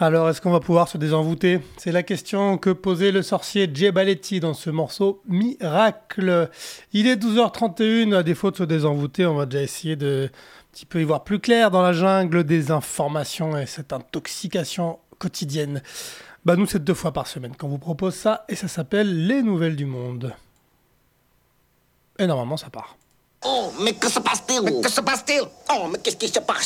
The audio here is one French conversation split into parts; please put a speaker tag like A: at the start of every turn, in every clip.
A: Alors, est-ce qu'on va pouvoir se désenvoûter? C'est la question que posait le sorcier Jay Baletti dans ce morceau Miracle. Il est 12h31, à défaut de se désenvoûter, on va déjà essayer de un petit peu y voir plus clair dans la jungle des informations et cette intoxication quotidienne. Nous, c'est 2 fois par semaine qu'on vous propose ça, et ça s'appelle Les Nouvelles du Monde. Et normalement, ça part.
B: Oh, mais que se passe-t-il? Mais que se passe-t-il? Oh, mais qu'est-ce qui se passe?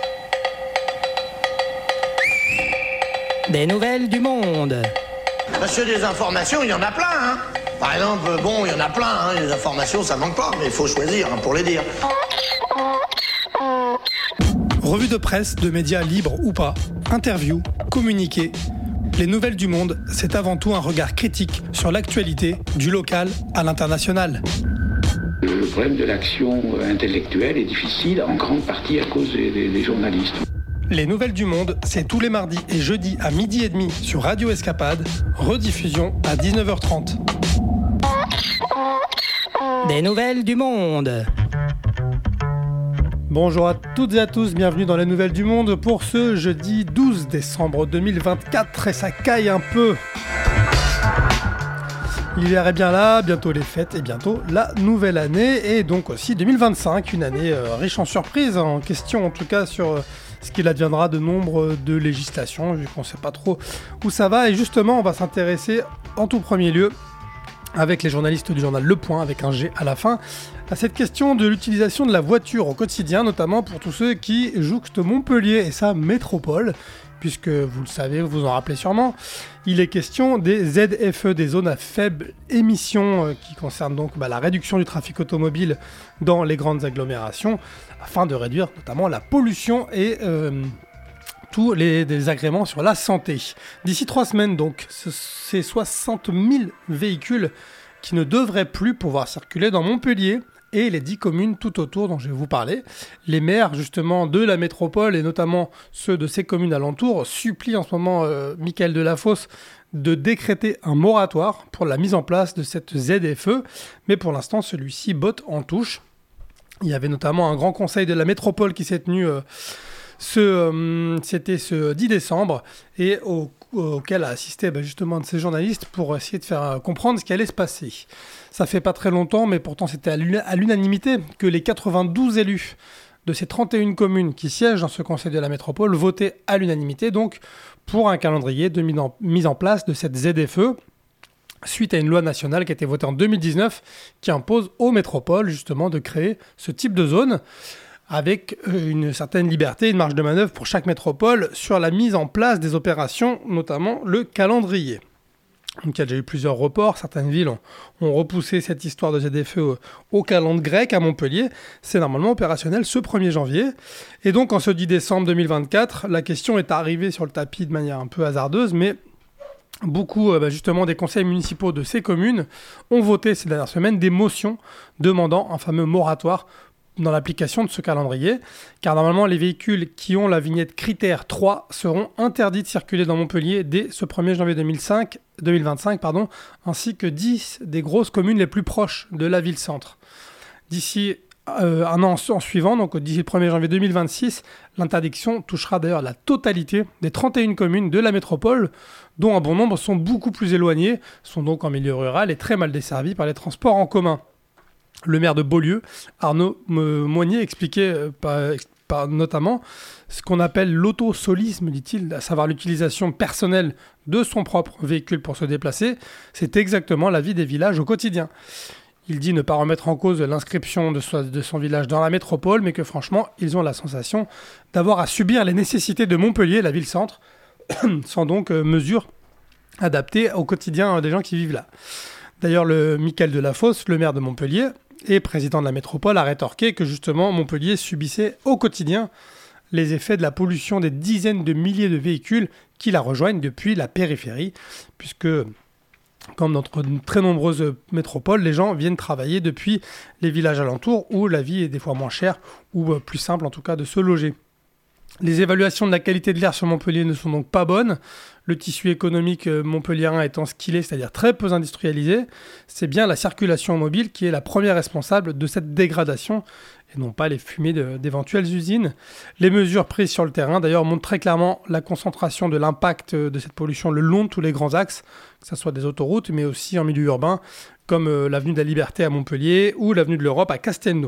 C: Des nouvelles du monde.
D: Monsieur, des informations, il y en a plein, hein. Par exemple, il y en a plein, hein. Les informations, ça manque pas, mais il faut choisir pour les dire.
A: Revue de presse, de médias libres ou pas, interviews, communiqués. Les Nouvelles du Monde, c'est avant tout un regard critique sur l'actualité, du local à l'international.
E: Le problème de l'action intellectuelle est difficile, en grande partie à cause des journalistes.
A: Les Nouvelles du Monde, c'est tous les mardis et jeudis à 12h30 sur Radio Escapade, rediffusion à 19h30.
C: Des nouvelles du monde.
A: Bonjour à toutes et à tous, bienvenue dans Les Nouvelles du Monde pour ce jeudi 12 décembre 2024, et ça caille un peu. L'hiver est bien là, bientôt les fêtes et bientôt la nouvelle année, et donc aussi 2025, une année riche en surprises, en question en tout cas sur ce qu'il adviendra de nombre de législations, vu qu'on ne sait pas trop où ça va. Et justement, on va s'intéresser en tout premier lieu, avec les journalistes du journal Le Point, avec un G à la fin, à cette question de l'utilisation de la voiture au quotidien, notamment pour tous ceux qui jouxtent Montpellier et sa métropole, puisque vous le savez, vous vous en rappelez sûrement, il est question des ZFE, des zones à faible émission, qui concernent donc la réduction du trafic automobile dans les grandes agglomérations, afin de réduire notamment la pollution et tous les désagréments sur la santé. D'ici 3 semaines donc, c'est 60 000 véhicules qui ne devraient plus pouvoir circuler dans Montpellier et les 10 communes tout autour dont je vais vous parler. Les maires justement de la métropole et notamment ceux de ces communes alentours supplient en ce moment Mickaël Delafosse de décréter un moratoire pour la mise en place de cette ZFE, mais pour l'instant celui-ci botte en touche. Il y avait notamment un grand conseil de la métropole qui s'est tenu c'était ce 10 décembre et auquel a assisté justement de ces journalistes pour essayer de faire comprendre ce qui allait se passer. Ça fait pas très longtemps, mais pourtant c'était à l'unanimité que les 92 élus de ces 31 communes qui siègent dans ce conseil de la métropole votaient à l'unanimité donc pour un calendrier de mise en place de cette ZFE, suite à une loi nationale qui a été votée en 2019 qui impose aux métropoles justement de créer ce type de zone, avec une certaine liberté, une marge de manœuvre pour chaque métropole sur la mise en place des opérations, notamment le calendrier. Donc il y a déjà eu plusieurs reports, certaines villes ont repoussé cette histoire de ZFE au calendrier grec à Montpellier. C'est normalement opérationnel ce 1er janvier. Et donc en ce 10 décembre 2024, la question est arrivée sur le tapis de manière un peu hasardeuse, mais beaucoup justement des conseils municipaux de ces communes ont voté ces dernières semaines des motions demandant un fameux moratoire dans l'application de ce calendrier, car normalement les véhicules qui ont la vignette critère 3 seront interdits de circuler dans Montpellier dès ce 1er janvier 2025, ainsi que 10 des grosses communes les plus proches de la ville-centre. D'ici un an en suivant, donc d'ici le 1er janvier 2026, l'interdiction touchera d'ailleurs la totalité des 31 communes de la métropole, dont un bon nombre sont beaucoup plus éloignées, sont donc en milieu rural et très mal desservies par les transports en commun. Le maire de Beaulieu, Arnaud Moignet, expliquait notamment ce qu'on appelle l'autosolisme, dit-il, à savoir l'utilisation personnelle de son propre véhicule pour se déplacer. C'est exactement la vie des villages au quotidien. Il dit ne pas remettre en cause l'inscription de son village dans la métropole, mais que franchement, ils ont la sensation d'avoir à subir les nécessités de Montpellier, la ville-centre, sans donc mesures adaptées au quotidien des gens qui vivent là. D'ailleurs, Mickaël Delafosse, le maire de Montpellier et président de la métropole, a rétorqué que justement Montpellier subissait au quotidien les effets de la pollution des dizaines de milliers de véhicules qui la rejoignent depuis la périphérie, puisque, comme dans de très nombreuses métropoles, les gens viennent travailler depuis les villages alentours où la vie est des fois moins chère ou plus simple en tout cas de se loger. Les évaluations de la qualité de l'air sur Montpellier ne sont donc pas bonnes. Le tissu économique montpelliérain étant ce qu'il est, c'est-à-dire très peu industrialisé, c'est bien la circulation mobile qui est la première responsable de cette dégradation et non pas les fumées d'éventuelles usines. Les mesures prises sur le terrain, d'ailleurs, montrent très clairement la concentration de l'impact de cette pollution le long de tous les grands axes, que ce soit des autoroutes, mais aussi en milieu urbain, comme l'avenue de la Liberté à Montpellier ou l'avenue de l'Europe à Castelnau.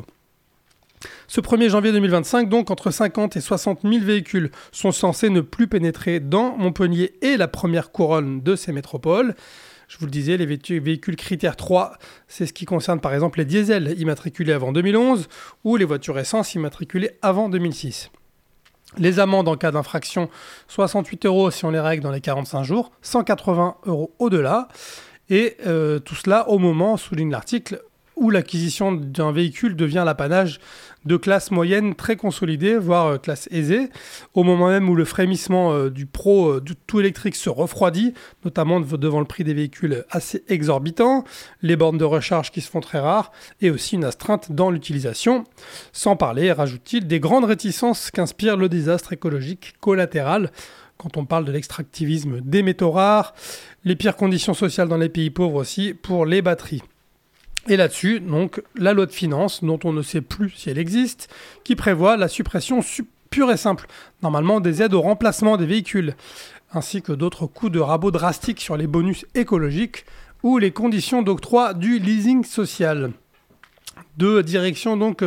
A: Ce 1er janvier 2025, donc, entre 50 et 60 000 véhicules sont censés ne plus pénétrer dans Montpellier et la première couronne de ces métropoles. Je vous le disais, les véhicules critères 3, c'est ce qui concerne par exemple les diesels immatriculés avant 2011 ou les voitures essence immatriculées avant 2006. Les amendes en cas d'infraction, 68 € si on les règle dans les 45 jours, 180 € au-delà. Et tout cela au moment, souligne l'article, où l'acquisition d'un véhicule devient l'apanage de classes moyennes très consolidées, voire classe aisée, au moment même où le frémissement du tout électrique se refroidit, notamment devant le prix des véhicules assez exorbitants, les bornes de recharge qui se font très rares, et aussi une astreinte dans l'utilisation, sans parler, rajoute-t-il, des grandes réticences qu'inspire le désastre écologique collatéral, quand on parle de l'extractivisme des métaux rares, les pires conditions sociales dans les pays pauvres aussi pour les batteries. Et là-dessus, donc, la loi de finances, dont on ne sait plus si elle existe, qui prévoit la suppression pure et simple, normalement des aides au remplacement des véhicules, ainsi que d'autres coups de rabot drastiques sur les bonus écologiques ou les conditions d'octroi du leasing social. Deux directions donc,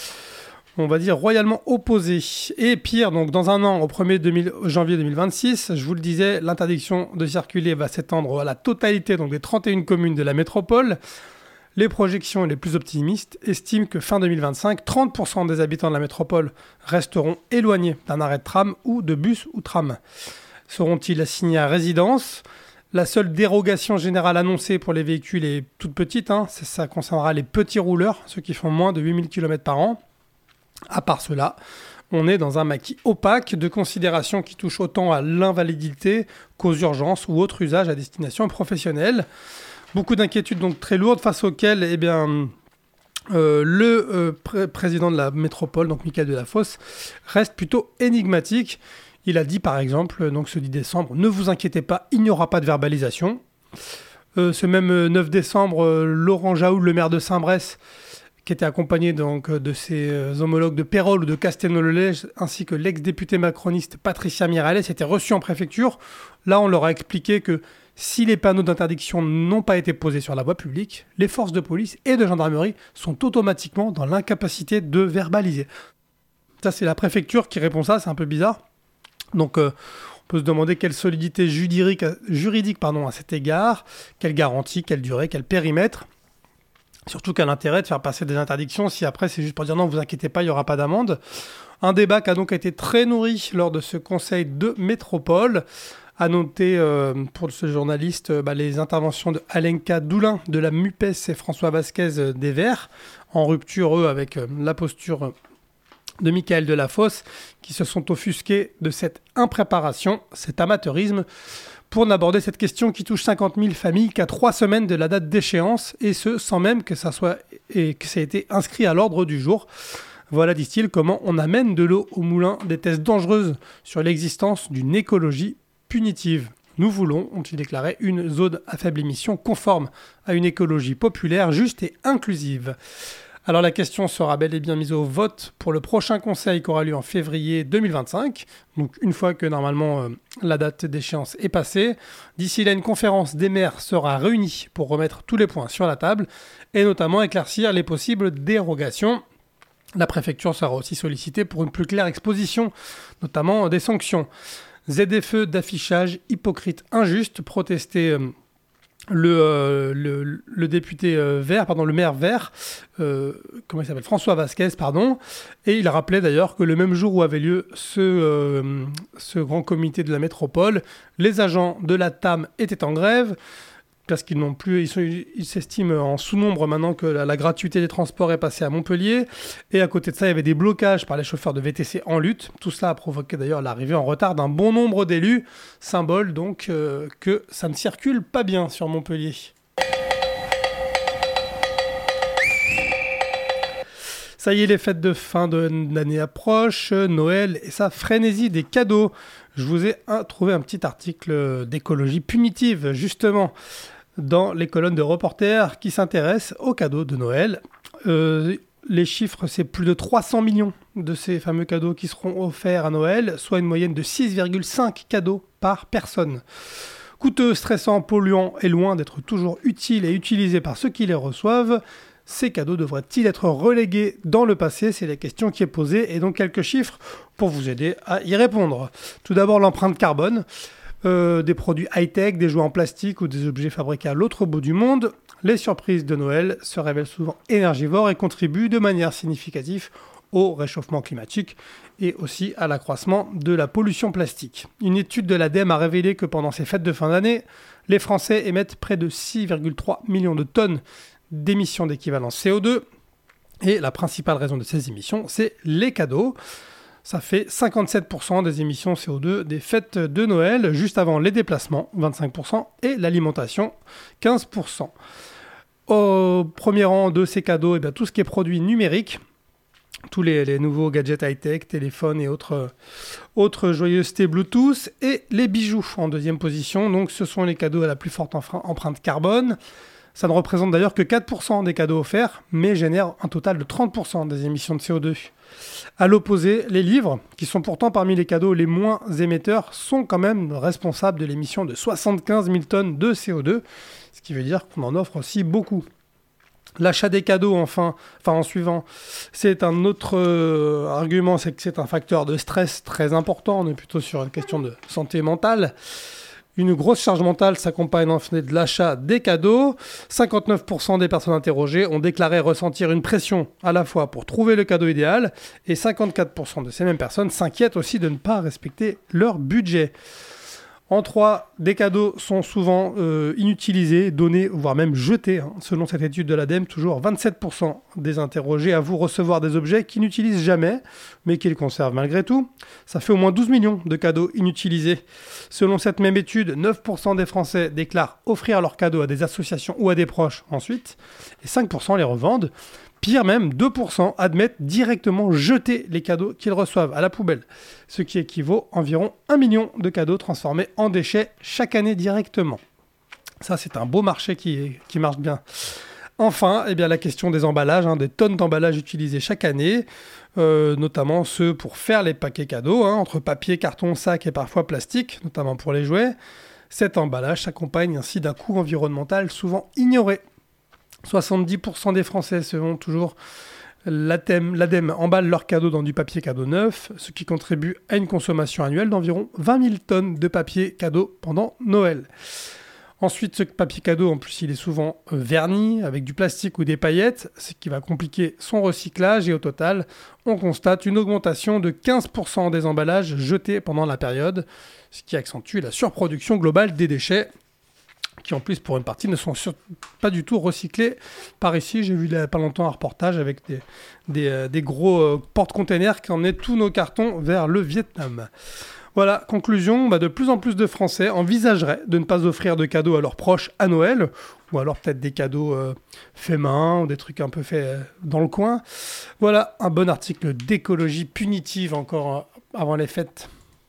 A: on va dire, royalement opposées. Et pire, donc dans un an, au 1er janvier 2026, je vous le disais, l'interdiction de circuler va s'étendre à la totalité donc, des 31 communes de la métropole. Les projections les plus optimistes estiment que fin 2025, 30% des habitants de la métropole resteront éloignés d'un arrêt de tram ou de bus ou tram. Seront-ils assignés à résidence ? La seule dérogation générale annoncée pour les véhicules est toute petite, ça concernera les petits rouleurs, ceux qui font moins de 8000 km par an. À part cela, on est dans un maquis opaque de considérations qui touchent autant à l'invalidité qu'aux urgences ou autres usages à destination professionnelle. Beaucoup d'inquiétudes donc très lourdes face auxquelles le président de la métropole, donc Mickaël Delafosse, reste plutôt énigmatique. Il a dit par exemple, donc ce 10 décembre, « Ne vous inquiétez pas, il n'y aura pas de verbalisation ». Ce même 9 décembre, Laurent Jaoul, le maire de Saint-Brès, qui était accompagné donc de ses homologues de Pérols ou de Castelnau-le-Lez, ainsi que l'ex-députée macroniste Patricia Miralles, était reçu en préfecture. Là, on leur a expliqué que si les panneaux d'interdiction n'ont pas été posés sur la voie publique, les forces de police et de gendarmerie sont automatiquement dans l'incapacité de verbaliser. Ça, c'est la préfecture qui répond ça, c'est un peu bizarre. Donc, on peut se demander quelle solidité juridique à cet égard, quelle garantie, quelle durée, quel périmètre. Surtout quel intérêt de faire passer des interdictions si après c'est juste pour dire non, vous inquiétez pas, il n'y aura pas d'amende. Un débat qui a donc été très nourri lors de ce conseil de métropole. À noter pour ce journaliste les interventions de Alenka Doulin de la MUPES et François Vasquez des Verts, en rupture eux avec la posture de Mickaël Delafosse, qui se sont offusqués de cette impréparation, cet amateurisme, pour n'aborder cette question qui touche 50 000 familles qu'à 3 semaines de la date d'échéance, et ce, sans même que ça ait été inscrit à l'ordre du jour. Voilà, disent-ils, comment on amène de l'eau au moulin des thèses dangereuses sur l'existence d'une écologie punitive. Nous voulons, ont-ils déclaré, une zone à faible émission conforme à une écologie populaire, juste et inclusive. Alors la question sera bel et bien mise au vote pour le prochain conseil qui aura lieu en février 2025, donc une fois que normalement la date d'échéance est passée. D'ici là, une conférence des maires sera réunie pour remettre tous les points sur la table et notamment éclaircir les possibles dérogations. La préfecture sera aussi sollicitée pour une plus claire exposition, notamment des sanctions. ZFE d'affichage hypocrite injuste, protestait le député vert, le maire vert, comment il s'appelle, François Vasquez, et il rappelait d'ailleurs que le même jour où avait lieu ce grand comité de la métropole, les agents de la TAM étaient en grève, parce qu'ils n'ont plus, ils s'estiment en sous-nombre maintenant que la gratuité des transports est passée à Montpellier. Et à côté de ça, il y avait des blocages par les chauffeurs de VTC en lutte. Tout cela a provoqué d'ailleurs l'arrivée en retard d'un bon nombre d'élus, symbole donc que ça ne circule pas bien sur Montpellier. Ça y est, les fêtes de fin d'année approchent, Noël et sa frénésie des cadeaux. Je vous ai trouvé un petit article d'écologie punitive, justement, dans les colonnes de reporters qui s'intéressent aux cadeaux de Noël. Les chiffres, c'est plus de 300 millions de ces fameux cadeaux qui seront offerts à Noël, soit une moyenne de 6,5 cadeaux par personne. Coûteux, stressant, polluant et loin d'être toujours utiles et utilisés par ceux qui les reçoivent, ces cadeaux devraient-ils être relégués dans le passé? C'est la question qui est posée, et donc quelques chiffres pour vous aider à y répondre. Tout d'abord, l'empreinte carbone. Des produits high-tech, des jouets en plastique ou des objets fabriqués à l'autre bout du monde. Les surprises de Noël se révèlent souvent énergivores et contribuent de manière significative au réchauffement climatique et aussi à l'accroissement de la pollution plastique. Une étude de l'ADEME a révélé que pendant ces fêtes de fin d'année, les Français émettent près de 6,3 millions de tonnes d'émissions d'équivalent CO2. Et la principale raison de ces émissions, c'est les cadeaux. Ça fait 57% des émissions CO2 des fêtes de Noël, juste avant les déplacements, 25%, et l'alimentation, 15%. Au premier rang de ces cadeaux, tout ce qui est produits numériques, tous les nouveaux gadgets high-tech, téléphones et autres joyeusetés Bluetooth, et les bijoux en deuxième position. Donc ce sont les cadeaux à la plus forte empreinte carbone. Ça ne représente d'ailleurs que 4% des cadeaux offerts, mais génère un total de 30% des émissions de CO2. À l'opposé, les livres, qui sont pourtant parmi les cadeaux les moins émetteurs, sont quand même responsables de l'émission de 75 000 tonnes de CO2, ce qui veut dire qu'on en offre aussi beaucoup. L'achat des cadeaux, en suivant, c'est un autre argument, c'est que c'est un facteur de stress très important. On est plutôt sur une question de santé mentale. Une grosse charge mentale s'accompagne en fait de l'achat des cadeaux. 59% des personnes interrogées ont déclaré ressentir une pression à la fois pour trouver le cadeau idéal, et 54% de ces mêmes personnes s'inquiètent aussi de ne pas respecter leur budget. En 3, des cadeaux sont souvent inutilisés, donnés, voire même jetés. Selon cette étude de l'ADEME, toujours 27% des interrogés avouent recevoir des objets qu'ils n'utilisent jamais, mais qu'ils conservent malgré tout. Ça fait au moins 12 millions de cadeaux inutilisés. Selon cette même étude, 9% des Français déclarent offrir leurs cadeaux à des associations ou à des proches ensuite, et 5% les revendent. Pire même, 2% admettent directement jeter les cadeaux qu'ils reçoivent à la poubelle, ce qui équivaut à environ 1 million de cadeaux transformés en déchets chaque année directement. Ça, c'est un beau marché qui marche bien. Enfin, la question des emballages, des tonnes d'emballages utilisés chaque année, notamment ceux pour faire les paquets cadeaux, entre papier, carton, sac et parfois plastique, notamment pour les jouets. Cet emballage s'accompagne ainsi d'un coût environnemental souvent ignoré. 70% des Français, selon toujours l'ADEME, emballent leurs cadeaux dans du papier cadeau neuf, ce qui contribue à une consommation annuelle d'environ 20 000 tonnes de papier cadeau pendant Noël. Ensuite, ce papier cadeau, en plus, il est souvent verni avec du plastique ou des paillettes, ce qui va compliquer son recyclage, et au total, on constate une augmentation de 15% des emballages jetés pendant la période, ce qui accentue la surproduction globale des déchets, qui en plus pour une partie ne sont pas du tout recyclés par ici. J'ai vu il n'y a pas longtemps un reportage avec des gros porte-containers qui emmenaient tous nos cartons vers le Vietnam. Voilà, conclusion, de plus en plus de Français envisageraient de ne pas offrir de cadeaux à leurs proches à Noël, ou alors peut-être des cadeaux faits main, ou des trucs un peu faits dans le coin. Voilà, un bon article d'écologie punitive encore avant les fêtes.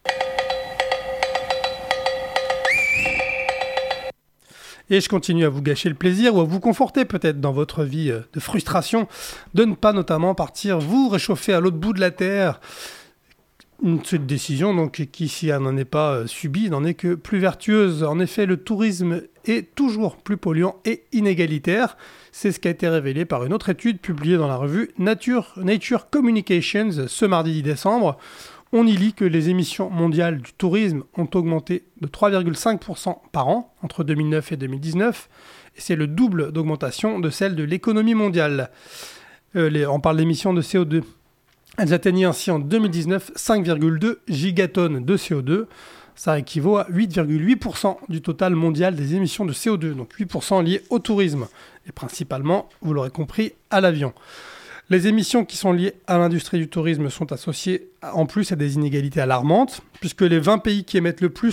A: Et je continue à vous gâcher le plaisir ou à vous conforter peut-être dans votre vie de frustration, de ne pas notamment partir vous réchauffer à l'autre bout de la Terre. Cette décision, donc, qui, si elle n'en est pas subie, n'en est que plus vertueuse. En effet, le tourisme est toujours plus polluant et inégalitaire. C'est ce qui a été révélé par une autre étude publiée dans la revue Nature Communications ce mardi 10 décembre. On y lit que les émissions mondiales du tourisme ont augmenté de 3,5% par an entre 2009 et 2019, et c'est le double d'augmentation de celle de l'économie mondiale. On parle d'émissions de CO2. Elles atteignaient ainsi en 2019 5,2 gigatonnes de CO2. Ça équivaut à 8,8% du total mondial des émissions de CO2, donc 8% liées au tourisme, et principalement, vous l'aurez compris, à l'avion. Les émissions qui sont liées à l'industrie du tourisme sont associées en plus à des inégalités alarmantes, puisque les 20 pays qui émettent le plus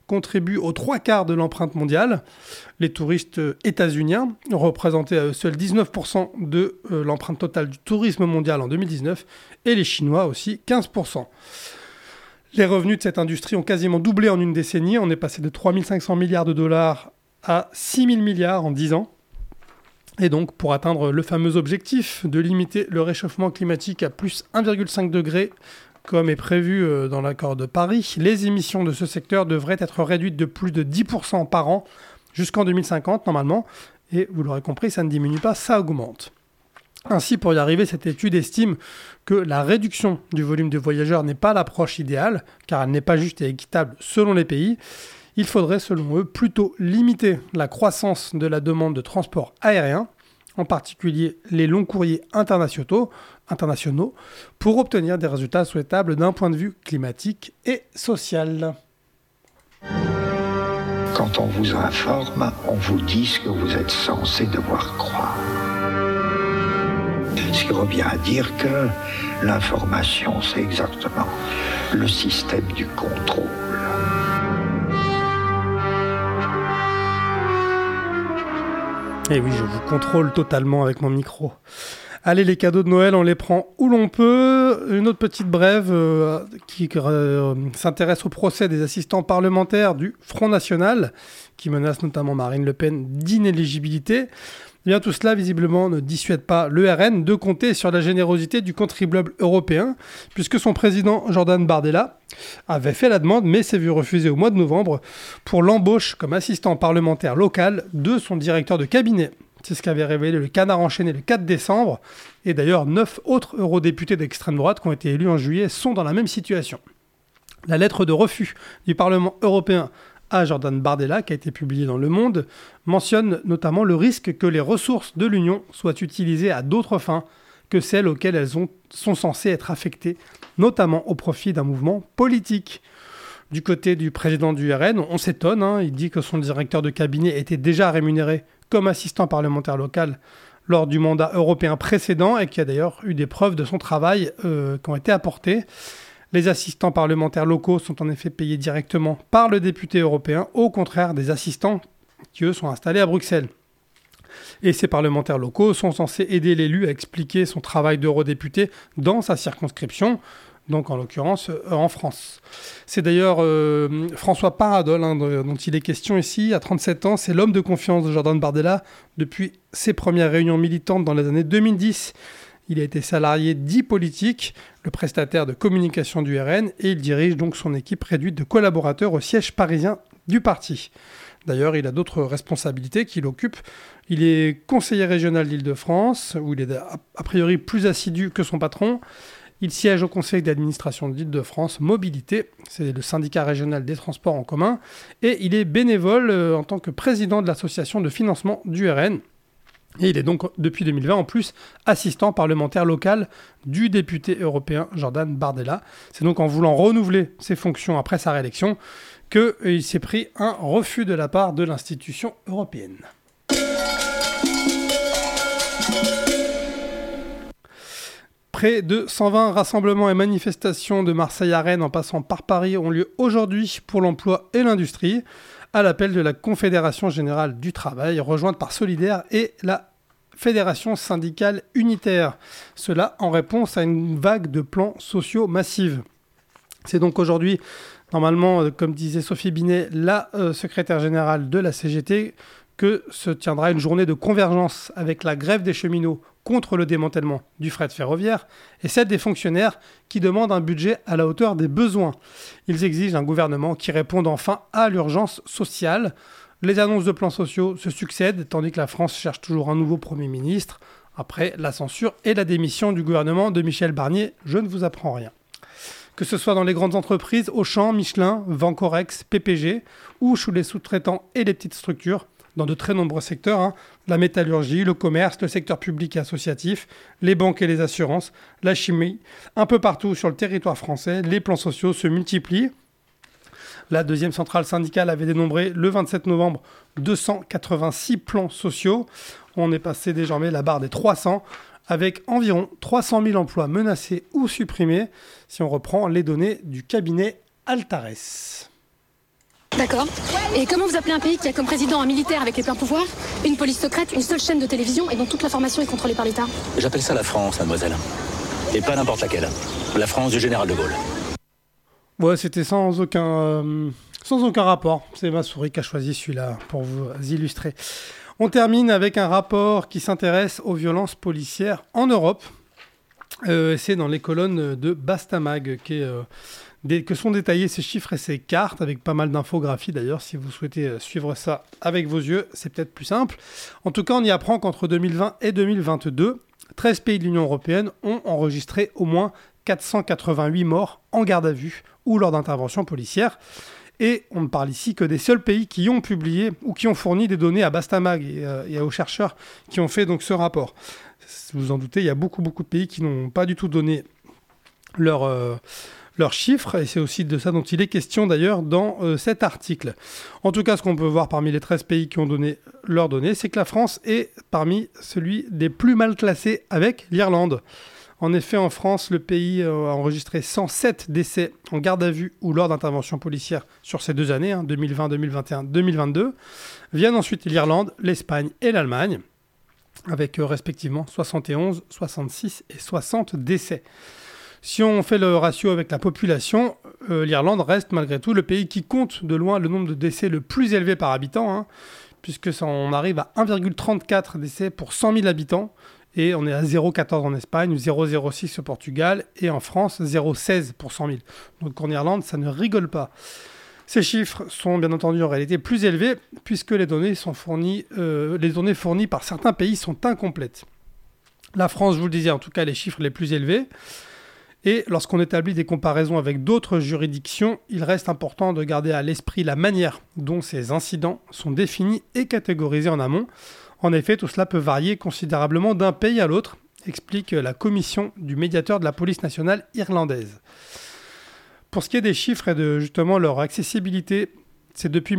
A: contribuent aux 3/4 de l'empreinte mondiale. Les touristes états-uniens représentaient à eux seuls 19% de l'empreinte totale du tourisme mondial en 2019 et les Chinois aussi 15%. Les revenus de cette industrie ont quasiment doublé en une décennie. On est passé de 3 500 milliards de dollars à 6 000 milliards en 10 ans. Et donc, pour atteindre le fameux objectif de limiter le réchauffement climatique à plus 1,5 degré, comme est prévu dans l'accord de Paris, les émissions de ce secteur devraient être réduites de plus de 10% par an jusqu'en 2050 normalement. Et vous l'aurez compris, ça ne diminue pas, ça augmente. Ainsi, pour y arriver, cette étude estime que la réduction du volume de voyageurs n'est pas l'approche idéale, car elle n'est pas juste et équitable selon les pays. Il faudrait, selon eux, plutôt limiter la croissance de la demande de transport aérien, en particulier les longs courriers internationaux, pour obtenir des résultats souhaitables d'un point de vue climatique et social.
F: Quand on vous informe, on vous dit ce que vous êtes censé devoir croire. Ce qui revient à dire que l'information, c'est exactement le système du contrôle.
A: Et oui, je vous contrôle totalement avec mon micro. Allez, les cadeaux de Noël, on les prend où l'on peut. Une autre petite brève qui s'intéresse au procès des assistants parlementaires du Front National, qui menace notamment Marine Le Pen d'inéligibilité. Eh bien, tout cela, visiblement, ne dissuade pas le RN de compter sur la générosité du contribuable européen, puisque son président, Jordan Bardella, avait fait la demande, mais s'est vu refuser au mois de novembre pour l'embauche comme assistant parlementaire local de son directeur de cabinet. C'est ce qu'avait révélé le Canard enchaîné le 4 décembre. Et d'ailleurs, 9 autres eurodéputés d'extrême droite qui ont été élus en juillet sont dans la même situation. La lettre de refus du Parlement européen à Jordan Bardella, qui a été publiée dans Le Monde, mentionne notamment le risque que les ressources de l'Union soient utilisées à d'autres fins que celles auxquelles elles sont censées être affectées, notamment au profit d'un mouvement politique. Du côté du président du RN, on s'étonne, il dit que son directeur de cabinet était déjà rémunéré comme assistant parlementaire local lors du mandat européen précédent et qu'il y a d'ailleurs eu des preuves de son travail qui ont été apportées. Les assistants parlementaires locaux sont en effet payés directement par le député européen, au contraire des assistants qui, eux, sont installés à Bruxelles. Et ces parlementaires locaux sont censés aider l'élu à expliquer son travail d'eurodéputé dans sa circonscription, donc en l'occurrence en France. C'est d'ailleurs François Paradol dont il est question ici, à 37 ans, c'est l'homme de confiance de Jordan Bardella depuis ses premières réunions militantes dans les années 2010. Il a été salarié d'e-politique, le prestataire de communication du RN, et il dirige donc son équipe réduite de collaborateurs au siège parisien du parti. D'ailleurs, il a d'autres responsabilités qu'il occupe. Il est conseiller régional d'Île-de-France, où il est a priori plus assidu que son patron. Il siège au conseil d'administration d'Île-de-France Mobilité, c'est le syndicat régional des transports en commun, et il est bénévole en tant que président de l'association de financement du RN. Et il est donc, depuis 2020, en plus, assistant parlementaire local du député européen Jordan Bardella. C'est donc en voulant renouveler ses fonctions après sa réélection qu'il s'est pris un refus de la part de l'institution européenne. Près de 120 rassemblements et manifestations de Marseille à Rennes en passant par Paris ont lieu aujourd'hui pour l'emploi et l'industrie, à l'appel de la Confédération Générale du Travail, rejointe par Solidaire et la Fédération Syndicale Unitaire. Cela en réponse à une vague de plans sociaux massives. C'est donc aujourd'hui, normalement, comme disait Sophie Binet, la secrétaire générale de la CGT, que se tiendra une journée de convergence avec la grève des cheminots contre le démantèlement du fret ferroviaire et celle des fonctionnaires qui demandent un budget à la hauteur des besoins. Ils exigent un gouvernement qui réponde enfin à l'urgence sociale. Les annonces de plans sociaux se succèdent, tandis que la France cherche toujours un nouveau Premier ministre. Après la censure et la démission du gouvernement de Michel Barnier, je ne vous apprends rien. Que ce soit dans les grandes entreprises, Auchan, Michelin, Vancorex, PPG, ou sous les sous-traitants et les petites structures, dans de très nombreux secteurs, la métallurgie, le commerce, le secteur public et associatif, les banques et les assurances, la chimie, un peu partout sur le territoire français, les plans sociaux se multiplient. La deuxième centrale syndicale avait dénombré le 27 novembre 286 plans sociaux. On est passé désormais la barre des 300, avec environ 300 000 emplois menacés ou supprimés, si on reprend les données du cabinet Altares.
G: D'accord. Et comment vous appelez un pays qui a comme président un militaire avec les pleins pouvoirs, une police secrète, une seule chaîne de télévision et dont toute l'information est contrôlée par l'État?
H: J'appelle ça la France, mademoiselle. Et pas n'importe laquelle. La France du général de Gaulle.
A: Ouais, c'était sans aucun rapport. C'est ma souris qui a choisi celui-là pour vous illustrer. On termine avec un rapport qui s'intéresse aux violences policières en Europe. C'est dans les colonnes de Bastamag que sont détaillés ces chiffres et ces cartes, avec pas mal d'infographies d'ailleurs. Si vous souhaitez suivre ça avec vos yeux, c'est peut-être plus simple. En tout cas, on y apprend qu'entre 2020 et 2022, 13 pays de l'Union européenne ont enregistré au moins 488 morts en garde à vue ou lors d'interventions policières. Et on ne parle ici que des seuls pays qui ont publié ou qui ont fourni des données à Bastamag et aux chercheurs qui ont fait donc ce rapport. Vous vous en doutez, il y a beaucoup de pays qui n'ont pas du tout donné leurs chiffres, et c'est aussi de ça dont il est question d'ailleurs dans cet article. En tout cas, ce qu'on peut voir parmi les 13 pays qui ont donné leurs données, c'est que la France est parmi celui des plus mal classés avec l'Irlande. En effet, en France, le pays a enregistré 107 décès en garde à vue ou lors d'interventions policières sur ces 2 années, 2020, 2021, 2022. Viennent ensuite l'Irlande, l'Espagne et l'Allemagne, avec respectivement 71, 66 et 60 décès. Si on fait le ratio avec la population, l'Irlande reste malgré tout le pays qui compte de loin le nombre de décès le plus élevé par habitant, puisque on arrive à 1,34 décès pour 100 000 habitants, et on est à 0,14 en Espagne, 0,06 au Portugal, et en France, 0,16 pour 100 000. Donc en Irlande, ça ne rigole pas. Ces chiffres sont bien entendu en réalité plus élevés, puisque les données fournies par certains pays sont incomplètes. La France, je vous le disais, en tout cas les chiffres les plus élevés. Et lorsqu'on établit des comparaisons avec d'autres juridictions, il reste important de garder à l'esprit la manière dont ces incidents sont définis et catégorisés en amont. En effet, tout cela peut varier considérablement d'un pays à l'autre, explique la commission du médiateur de la police nationale irlandaise. Pour ce qui est des chiffres et de justement leur accessibilité, c'est depuis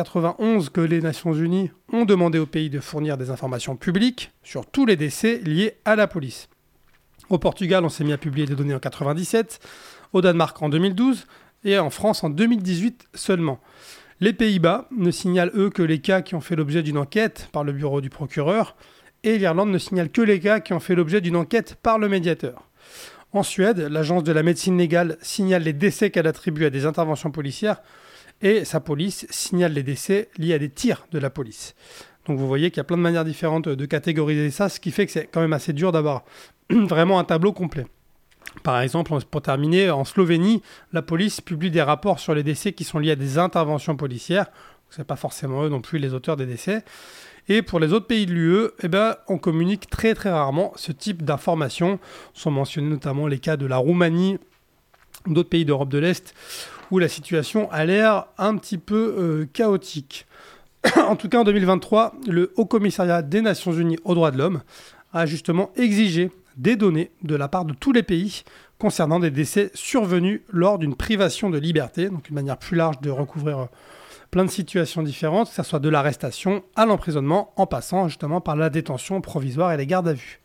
A: 1991 que les Nations Unies ont demandé aux pays de fournir des informations publiques sur tous les décès liés à la police. Au Portugal, on s'est mis à publier des données en 1997, au Danemark en 2012 et en France en 2018 seulement. Les Pays-Bas ne signalent eux que les cas qui ont fait l'objet d'une enquête par le bureau du procureur, et l'Irlande ne signale que les cas qui ont fait l'objet d'une enquête par le médiateur. En Suède, l'agence de la médecine légale signale les décès qu'elle attribue à des interventions policières, et sa police signale les décès liés à des tirs de la police. Donc vous voyez qu'il y a plein de manières différentes de catégoriser ça, ce qui fait que c'est quand même assez dur d'avoir vraiment un tableau complet. Par exemple, pour terminer, en Slovénie, la police publie des rapports sur les décès qui sont liés à des interventions policières. Ce n'est pas forcément eux non plus les auteurs des décès. Et pour les autres pays de l'UE, on communique très très rarement ce type d'informations. Sont mentionnés notamment les cas de la Roumanie, d'autres pays d'Europe de l'Est, où la situation a l'air un petit peu chaotique. En tout cas, en 2023, le Haut Commissariat des Nations Unies aux droits de l'homme a justement exigé des données de la part de tous les pays concernant des décès survenus lors d'une privation de liberté, donc une manière plus large de recouvrir plein de situations différentes, que ce soit de l'arrestation à l'emprisonnement, en passant justement par la détention provisoire et les gardes à vue.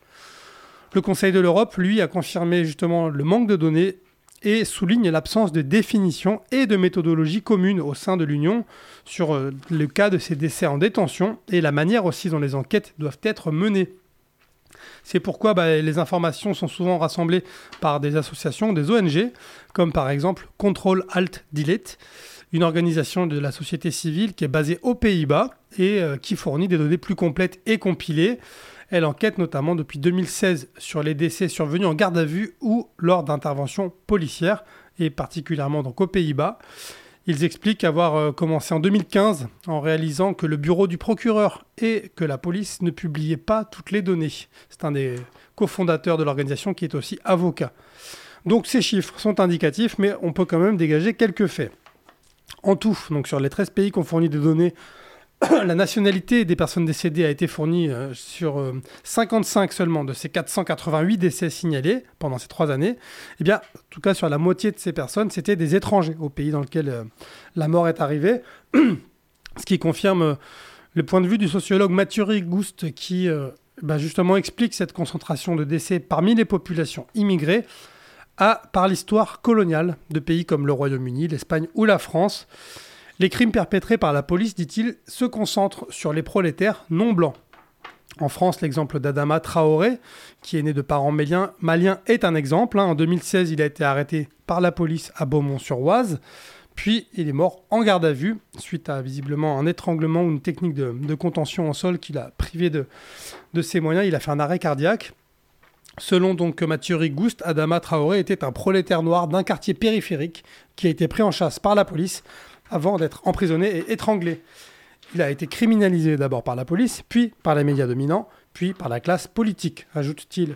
A: Le Conseil de l'Europe, lui, a confirmé justement le manque de données et souligne l'absence de définition et de méthodologie commune au sein de l'Union sur le cas de ces décès en détention et la manière aussi dont les enquêtes doivent être menées. C'est pourquoi les informations sont souvent rassemblées par des associations, des ONG, comme par exemple Control Alt Delete, une organisation de la société civile qui est basée aux Pays-Bas et qui fournit des données plus complètes et compilées. Elle enquête notamment depuis 2016 sur les décès survenus en garde à vue ou lors d'interventions policières, et particulièrement donc aux Pays-Bas. Ils expliquent avoir commencé en 2015 en réalisant que le bureau du procureur et que la police ne publiaient pas toutes les données. C'est un des cofondateurs de l'organisation qui est aussi avocat. Donc ces chiffres sont indicatifs, mais on peut quand même dégager quelques faits. En tout, donc sur les 13 pays qui ont fourni des données, la nationalité des personnes décédées a été fournie sur 55 seulement de ces 488 décès signalés pendant ces 3 années. Eh bien, en tout cas, sur la moitié de ces personnes, c'était des étrangers au pays dans lequel la mort est arrivée. Ce qui confirme le point de vue du sociologue Mathieu Gouste qui justement explique cette concentration de décès parmi les populations immigrées par l'histoire coloniale de pays comme le Royaume-Uni, l'Espagne ou la France. Les crimes perpétrés par la police, dit-il, se concentrent sur les prolétaires non blancs. En France, l'exemple d'Adama Traoré, qui est né de parents maliens, est un exemple. En 2016, il a été arrêté par la police à Beaumont-sur-Oise. Puis, il est mort en garde à vue, suite à visiblement un étranglement ou une technique de contention au sol qui l'a privé de ses moyens. Il a fait un arrêt cardiaque. Selon donc Mathieu Rigouste, Adama Traoré était un prolétaire noir d'un quartier périphérique qui a été pris en chasse par la police avant d'être emprisonné et étranglé. Il a été criminalisé d'abord par la police, puis par les médias dominants, puis par la classe politique, ajoute-t-il.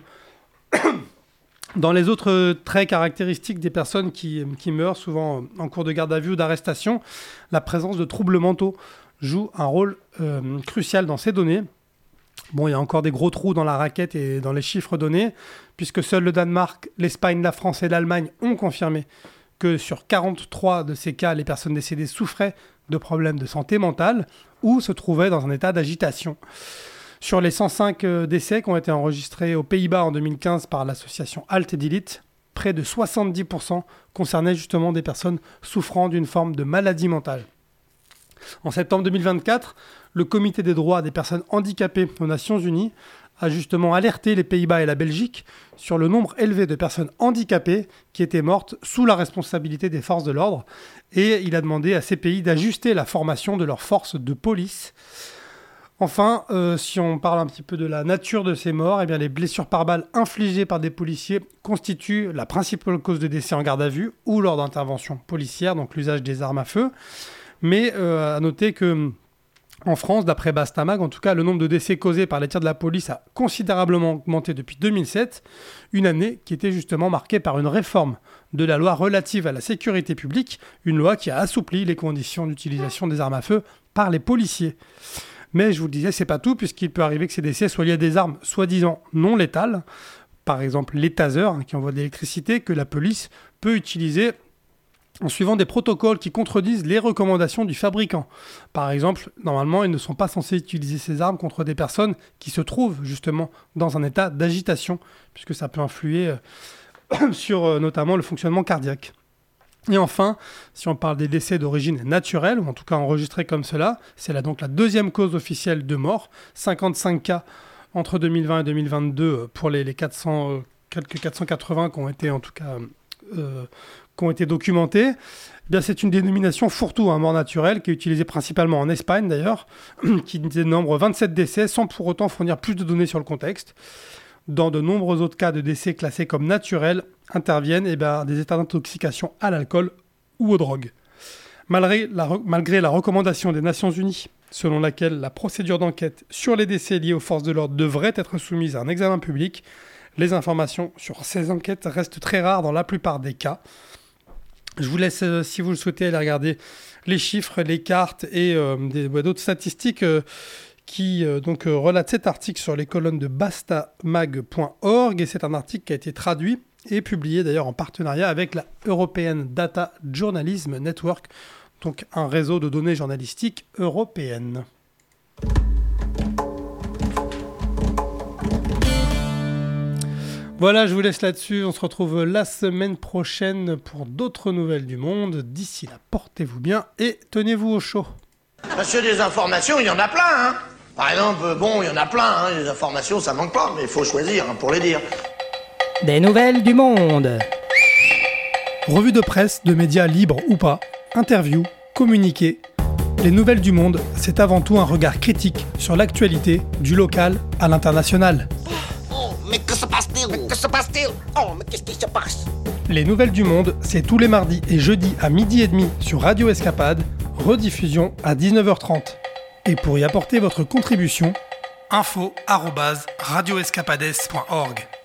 A: Dans les autres traits caractéristiques des personnes qui meurent, souvent en cours de garde à vue ou d'arrestation, la présence de troubles mentaux joue un rôle crucial dans ces données. Bon, il y a encore des gros trous dans la raquette et dans les chiffres donnés, puisque seuls le Danemark, l'Espagne, la France et l'Allemagne ont confirmé que sur 43 de ces cas, les personnes décédées souffraient de problèmes de santé mentale ou se trouvaient dans un état d'agitation. Sur les 105 décès qui ont été enregistrés aux Pays-Bas en 2015 par l'association Halt Delete, près de 70% concernaient justement des personnes souffrant d'une forme de maladie mentale. En septembre 2024, le Comité des droits des personnes handicapées aux Nations Unies a justement alerté les Pays-Bas et la Belgique sur le nombre élevé de personnes handicapées qui étaient mortes sous la responsabilité des forces de l'ordre. Et il a demandé à ces pays d'ajuster la formation de leurs forces de police. Enfin, si on parle un petit peu de la nature de ces morts, eh bien, les blessures par balle infligées par des policiers constituent la principale cause de décès en garde à vue ou lors d'interventions policières, donc l'usage des armes à feu. Mais à noter que en France, d'après Bastamag, en tout cas, le nombre de décès causés par les tirs de la police a considérablement augmenté depuis 2007, une année qui était justement marquée par une réforme de la loi relative à la sécurité publique, une loi qui a assoupli les conditions d'utilisation des armes à feu par les policiers. Mais je vous le disais, c'est pas tout, puisqu'il peut arriver que ces décès soient liés à des armes soi-disant non létales, par exemple les tasers, qui envoient de l'électricité, que la police peut utiliser en suivant des protocoles qui contredisent les recommandations du fabricant. Par exemple, normalement, ils ne sont pas censés utiliser ces armes contre des personnes qui se trouvent justement dans un état d'agitation, puisque ça peut influer sur notamment le fonctionnement cardiaque. Et enfin, si on parle des décès d'origine naturelle, ou en tout cas enregistrés comme cela, c'est là donc la deuxième cause officielle de mort, 55 cas entre 2020 et 2022 pour les quelques 480 qui ont été en tout cas qui ont été documentés. Eh bien, c'est une dénomination fourre-tout, mort naturelle, qui est utilisée principalement en Espagne d'ailleurs, qui dénombre 27 décès sans pour autant fournir plus de données sur le contexte. Dans de nombreux autres cas de décès classés comme naturels, interviennent des états d'intoxication à l'alcool ou aux drogues. Malgré la recommandation des Nations Unies, selon laquelle la procédure d'enquête sur les décès liés aux forces de l'ordre devrait être soumise à un examen public, les informations sur ces enquêtes restent très rares dans la plupart des cas. Je vous laisse, si vous le souhaitez, aller regarder les chiffres, les cartes et d'autres statistiques qui relatent cet article sur les colonnes de bastamag.org. Et c'est un article qui a été traduit et publié d'ailleurs en partenariat avec la European Data Journalism Network, donc un réseau de données journalistiques européennes. Voilà, je vous laisse là-dessus. On se retrouve la semaine prochaine pour d'autres nouvelles du monde. D'ici là, portez-vous bien et tenez-vous au chaud.
D: Monsieur, des informations, il y en a plein, hein. Par exemple, il y en a plein, hein. Les informations, ça manque pas, mais il faut choisir pour les dire.
C: Des nouvelles du monde.
A: Revue de presse, de médias libres ou pas, interviews, communiqués. Les nouvelles du monde, c'est avant tout un regard critique sur l'actualité, du local à l'international.
B: Mais que se passe-t-il? Mais que se passe-t-il? Oh, mais qu'est-ce qui se passe?
A: Les nouvelles du monde, c'est tous les mardis et jeudis à 12h30 sur Radio Escapade, rediffusion à 19h30. Et pour y apporter votre contribution, info@radioescapades.org.